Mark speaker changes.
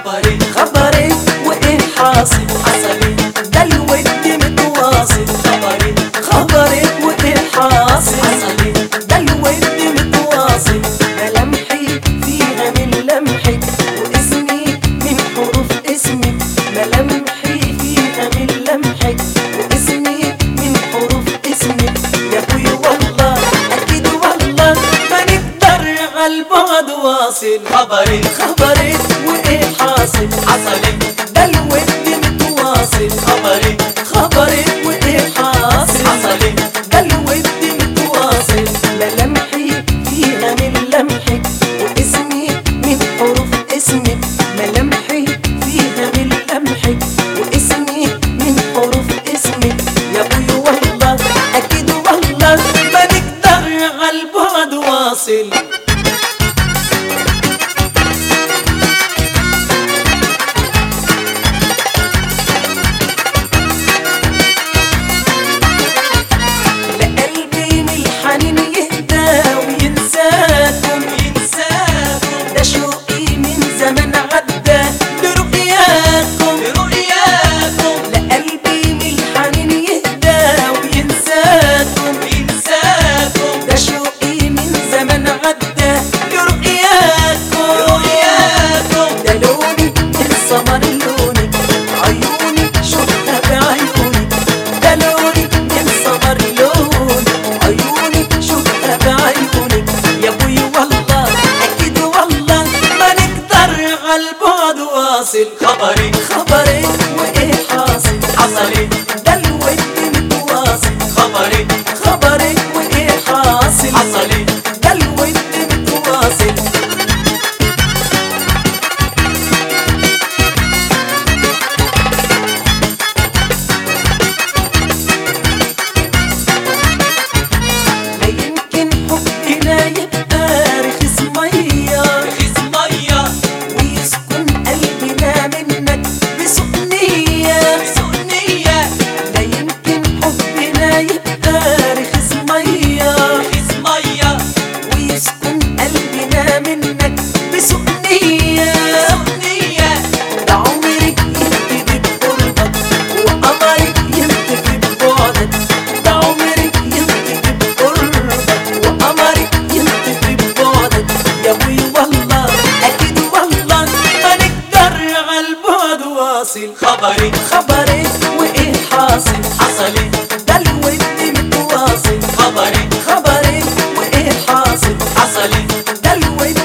Speaker 1: خبري
Speaker 2: خبري وايه حاصل
Speaker 1: حصلي
Speaker 2: ده الود متواصل
Speaker 1: خبري
Speaker 2: خبري وايه حاصل
Speaker 1: حصلي
Speaker 2: ده الود متواصل ملامحي فيها من لمحك واسمي من حروف اسمك ملامحي فيها من لمحك واسمي من حروف اسمك يا ابوي والله اكيد والله ما نقدر عالبعد واصل
Speaker 1: خبري
Speaker 2: خبري وايه حاصل
Speaker 1: حصلي
Speaker 2: ده الود متواصل
Speaker 1: خبري
Speaker 2: خبري وايه حاصل
Speaker 1: حصلي
Speaker 2: ده الود متواصل ملامحي فيها من لمحك واسمي من حروف اسمك ملامحي فيها من لمحك واسمي من حروف اسمك يا ابوي والله اكيد والله ما نقدر عالبعد واصل لقلبي من الحنين يهدى وينساكم ده شوقي من زمان عدى لرؤياكم لقلبي من الحنين يهدى وينساكم ده شوقي من زمان عدى لرؤياكم ده لوني من سمر لونك عيوني شفتها بعيوني ده لوني من سمر لونك عيوني شفتها بعيونك يا ابوي والله اكيد والله ما نقدر عالبعد واصل
Speaker 1: خبري
Speaker 2: خبري وايه حاصل
Speaker 1: حصلي
Speaker 2: ده الود متواصل
Speaker 1: خبري
Speaker 2: خبري وايه حاصل
Speaker 1: حصلي
Speaker 2: ده الود متواصل لا يمكن حبنا يبقى رخيص ميه
Speaker 1: رخيص مية
Speaker 2: ويسكن قلبنا منك بسقنيه
Speaker 1: سقنية
Speaker 2: لا يمكن حبنا يبقى رخيص ميه
Speaker 1: رخيص مية
Speaker 2: ويسكن قلبنا منك بسقنيه
Speaker 1: سقنية
Speaker 2: ده عمرك ينتهي بقربك وقمرك ينتهي ببعدك ده عمرك ينتهي بقربك وقمرك ينتهي ببعدك يا ابوي والله اكيد والله ما نقدر عالبعد واصل
Speaker 1: خبري
Speaker 2: خبري وايه حاصل
Speaker 1: حصلي
Speaker 2: ده الود متواصل
Speaker 1: خبري
Speaker 2: خبري وايه حاصل
Speaker 1: حصلي
Speaker 2: ده الود